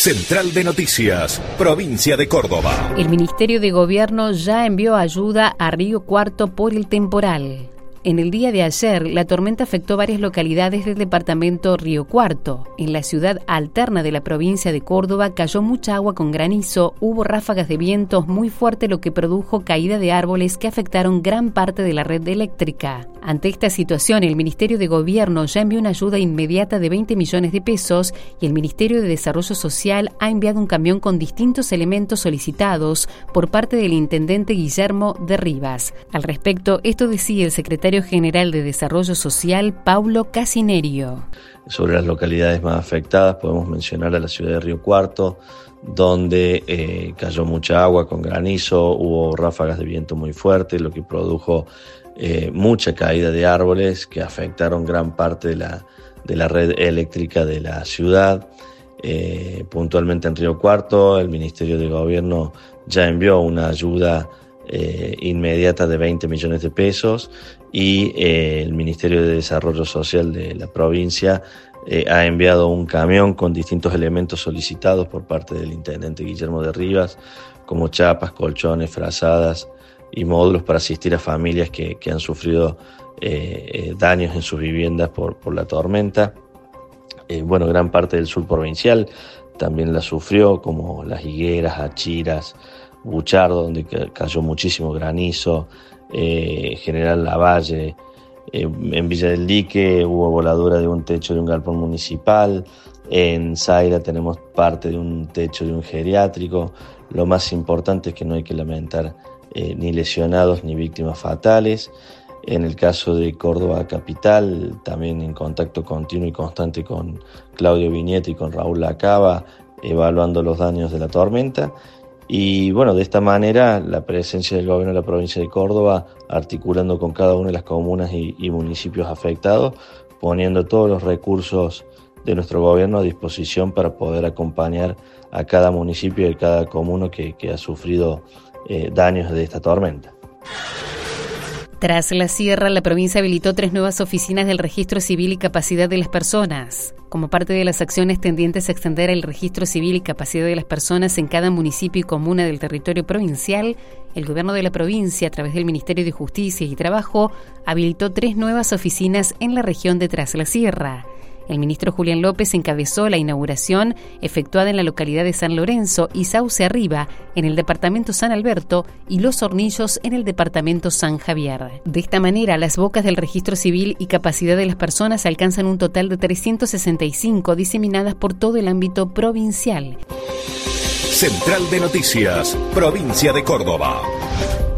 Central de Noticias, Provincia de Córdoba. El Ministerio de Gobierno ya envió ayuda a Río Cuarto por el temporal. En el día de ayer, la tormenta afectó varias localidades del departamento Río Cuarto. En la ciudad alterna de la provincia de Córdoba cayó mucha agua con granizo, hubo ráfagas de vientos muy fuertes, lo que produjo caída de árboles que afectaron gran parte de la red eléctrica. Ante esta situación, el Ministerio de Gobierno ya envió una ayuda inmediata de 20 millones de pesos y el Ministerio de Desarrollo Social ha enviado un camión con distintos elementos solicitados por parte del intendente Guillermo de Rivas. Al respecto, esto decía el secretario general de Desarrollo Social, Paulo Casinerio. Sobre las localidades más afectadas podemos mencionar a la ciudad de Río Cuarto, donde cayó mucha agua con granizo, hubo ráfagas de viento muy fuertes, lo que produjo mucha caída de árboles que afectaron gran parte de la red eléctrica de la ciudad. Puntualmente en Río Cuarto, el Ministerio de Gobierno ya envió una ayuda inmediata de 20 millones de pesos y el Ministerio de Desarrollo Social de la provincia ha enviado un camión con distintos elementos solicitados por parte del intendente Guillermo de Rivas, como chapas, colchones, frazadas y módulos para asistir a familias que han sufrido daños en sus viviendas por la tormenta. Gran parte del sur provincial también la sufrió, como Las Higueras, Achiras, Buchardo, donde cayó muchísimo granizo, General Lavalle, en Villa del Dique hubo voladura de un techo de un galpón municipal, en Zaira tenemos parte de un techo de un geriátrico. Lo más importante es que no hay que lamentar ni lesionados ni víctimas fatales. En el caso de Córdoba Capital, también en contacto continuo y constante con Claudio Viñete y con Raúl Lacaba, evaluando los daños de la tormenta. Y de esta manera la presencia del gobierno de la provincia de Córdoba, articulando con cada una de las comunas y municipios afectados, poniendo todos los recursos de nuestro gobierno a disposición para poder acompañar a cada municipio y cada comuna que ha sufrido daños de esta tormenta. Tras la sierra, la provincia habilitó 3 nuevas oficinas del Registro Civil y Capacidad de las Personas. Como parte de las acciones tendientes a extender el Registro Civil y Capacidad de las Personas en cada municipio y comuna del territorio provincial, el gobierno de la provincia, a través del Ministerio de Justicia y Trabajo, habilitó 3 nuevas oficinas en la región de Tras la Sierra. El ministro Julián López encabezó la inauguración efectuada en la localidad de San Lorenzo y Sauce Arriba, en el departamento San Alberto, y Los Hornillos, en el departamento San Javier. De esta manera, las bocas del Registro Civil y Capacidad de las Personas alcanzan un total de 365 diseminadas por todo el ámbito provincial. Central de Noticias, Provincia de Córdoba.